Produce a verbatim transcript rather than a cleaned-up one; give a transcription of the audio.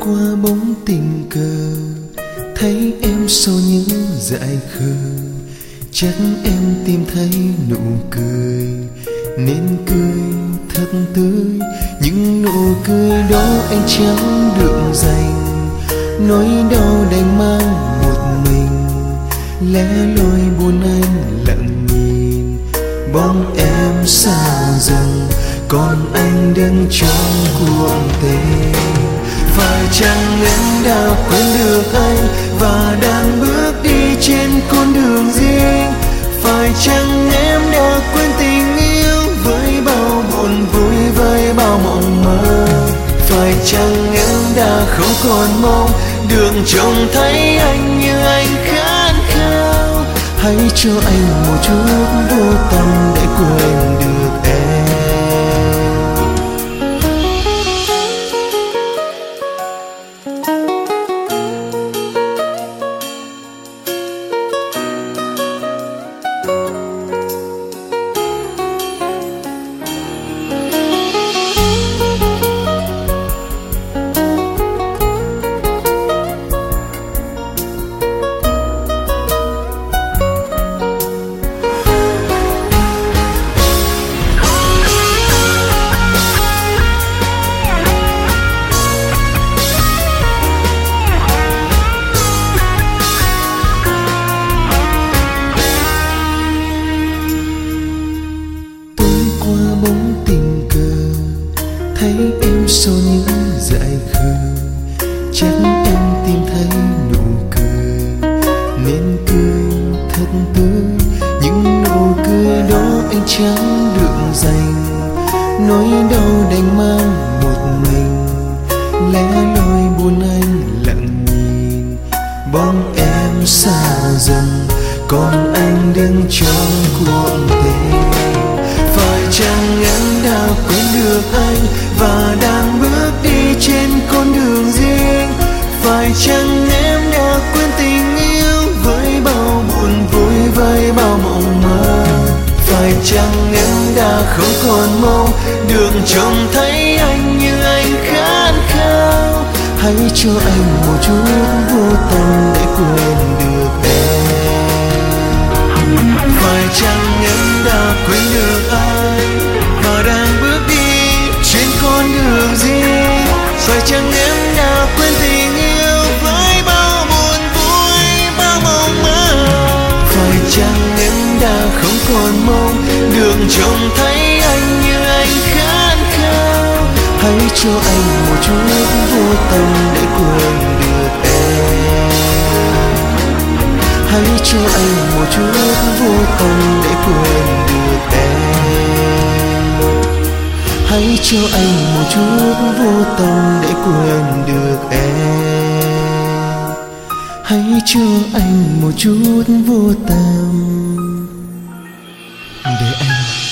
qua bóng tình cờ, thấy em sau những dại khờ, chắc em tìm thấy nụ cười nên cười thật tươi. Những nụ cười đó anh chẳng được dành, nỗi đau đành mang một mình. Lẽ loi buồn anh lặng nhìn bóng em xa dần, còn anh đứng trong cuộc tình. Phải chăng em đã quên được anh và đang bước đi trên con đường riêng? Phải chăng em đã quên tình yêu với bao buồn vui, với bao mộng mơ? Phải chăng em đã không còn mong được trông thấy anh như anh khát khao? Hãy cho anh một chút vô tâm để quên được em. Thấy em sau những dại khờ, chắc em tìm thấy nụ cười nên cười thật tươi. Những nụ cười đó anh chẳng được dành, nỗi đau đành mang một mình. Lẽ loi buồn anh lặng nhìn bóng em xa dần, còn anh đứng trong cuộc tình. Phải chăng em đã quên được anh và đang bước đi trên con đường riêng? Phải chăng em đã quên tình yêu với bao buồn vui, với bao mộng mơ? Phải chăng em đã không còn mong được trông thấy anh như anh khát khao? Hãy cho anh một chút vô tâm để quên được em. Phải chăng em đã quên được anh và đang bước đi trên con đường riêng? Phải chăng em đã quên tình yêu với bao buồn vui, bao mộng mơ? Phải chăng em đã không còn mong được trông thấy anh như anh khát khao? Hãy cho anh một chút vô tâm để quên được em. Hãy cho anh một chút vô tâm để quên được em. Hãy cho anh một chút vô tâm để quên được em. Hãy cho anh một chút vô tâm để anh